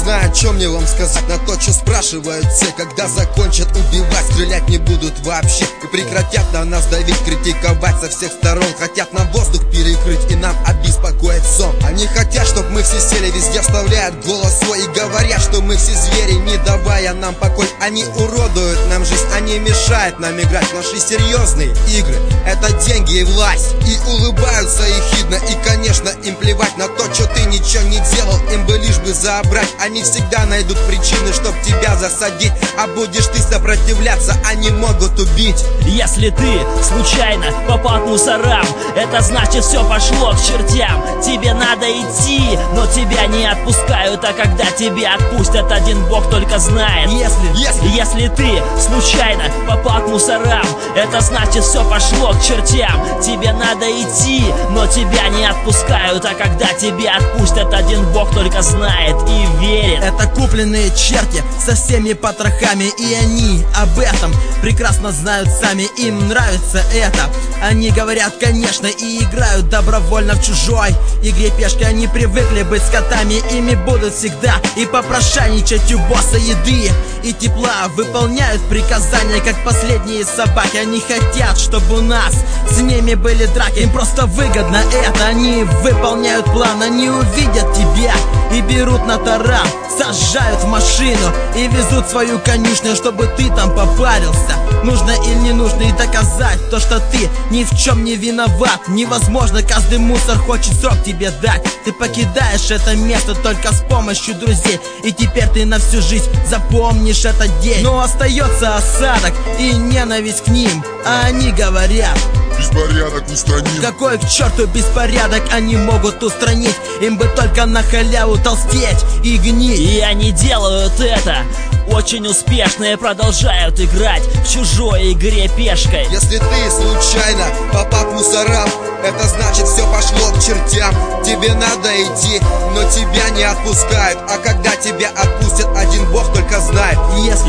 знаю, о чем мне вам сказать. На то, что спрашивают все, когда закончат убивать, стрелять не будут вообще и прекратят на нас давить, критиковать со всех сторон. Хотят нам воздух перекрыть и нам обеспокоить сон. Они хотят, чтобы мы все сели, везде вставляют голос свой и говорят, что мы все звери, не давая нам покой. Они уродуют нам жизнь, они мешают нам играть в наши серьезные игры. Это деньги и власть, и улыбаются ехидно. И конечно им плевать на то, что ты ничего не делал, им бы лишь бы забрать. Они всегда найдут причины, чтоб тебя засадить. А будешь ты сопротивляться, они могут убить. Если ты случайно попал к мусорам, это значит все пошло к чертям. Тебе надо идти, но тебя не отпускают. А когда тебя отпустят, один Бог только знает. Если ты случайно попал к мусорам, это значит все пошло к чертям. Тебе надо идти, но тебя не отпускают. А когда тебя отпустят, один Бог только знает и верит. Это купленные черти со всеми потрохами, и они об этом прекрасно знают сами. Им нравится это. Они говорят, конечно, и играют добровольно в чужой игре пешки. Они привыкли быть скотами, ими будут всегда и попрошайничать у босса еды и тепла. Выполняют приказания, как последние собаки. Они хотят, чтобы у нас с ними были драки. Им просто выгодно это. Они выполняют план. Они увидят тебя и берут на таран, сажают в машину и везут в свою конюшню, чтобы ты там попарился. Нужно или не нужно и доказать то, что ты ни в чем не виноват. Невозможно, каждый мусор хочет срок тебе дать. Ты покидаешь это место только с помощью друзей, и теперь ты на всю жизнь запомнишь этот день. Но остается осадок и ненависть к ним, а они говорят: беспорядок устраним. Какой к черту беспорядок они могут устранить? Им бы только на халяву толстеть и гнить. И они делают это очень успешно и продолжают играть в чужой игре пешкой. Если ты случайно попал к мусорам, это значит все пошло к чертям. Тебе надо идти, но тебя не отпускают. А когда тебя отпустят, один Бог только знает.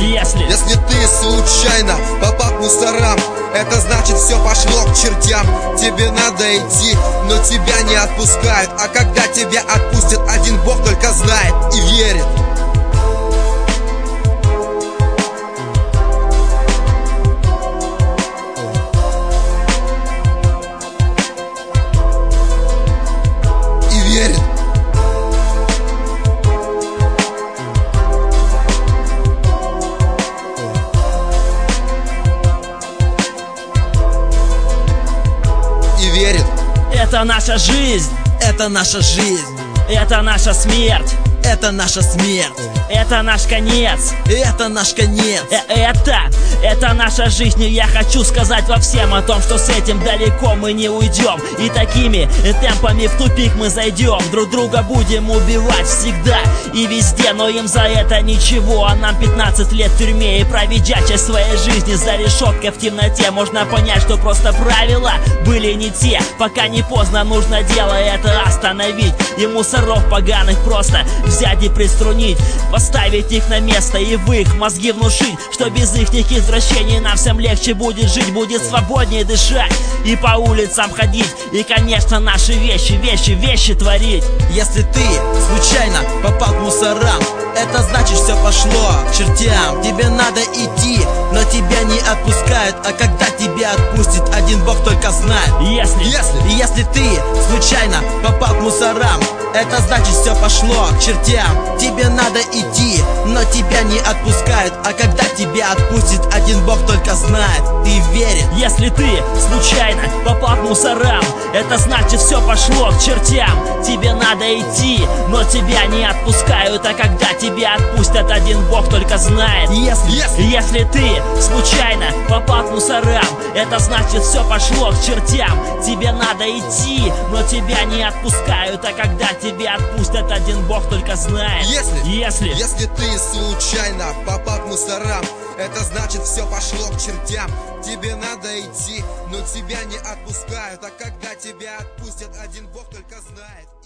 Если ты случайно попал к мусорам, это значит все пошло к чертям. Тебе надо идти, но тебя не отпускают. А когда тебя отпустят, один Бог только знает и верит. Это наша жизнь. Это наша жизнь. Это наша смерть. Это наша смерть. Это наш конец. Это наш конец. Это наша жизнь. И я хочу сказать во всем о том, что с этим далеко мы не уйдем. И такими темпами в тупик мы зайдем. Друг друга будем убивать всегда и везде, но им за это ничего. А нам 15 лет в тюрьме, и проведя часть своей жизни за решеткой в темноте, можно понять, что просто правила были не те. Пока не поздно, нужно дело это остановить. И мусоров поганых просто взять и приструнить, поставить их на место и в их мозги внушить, что без их извращений нам всем легче будет жить, будет свободнее дышать и по улицам ходить, и, конечно, наши вещи творить. Если ты случайно попал к мусорам, это значит все пошло к чертям. Тебе надо идти, но тебя не отпускают. А когда тебя отпустит, один Бог только знает. Если ты случайно попал к мусорам, это значит все пошло к чертям. Тебе надо идти, но тебя не отпускают. А когда тебя отпустит, один Бог только знает и верит. Если ты случайно попал к мусорам, это значит все пошло к чертям. Тебе надо идти, но тебя не отпускают. А когда тебя отпустят, один Бог только знает. Если ты случайно попал к мусорам, это значит все пошло к чертям. Тебе надо идти, но тебя не отпускают. А когда тебя отпустят, один Бог только знает. Если ты случайно попал к мусорам, это значит все пошло к чертям. Тебе надо идти, но тебя не отпускают. А когда тебя отпустят, один Бог только знает.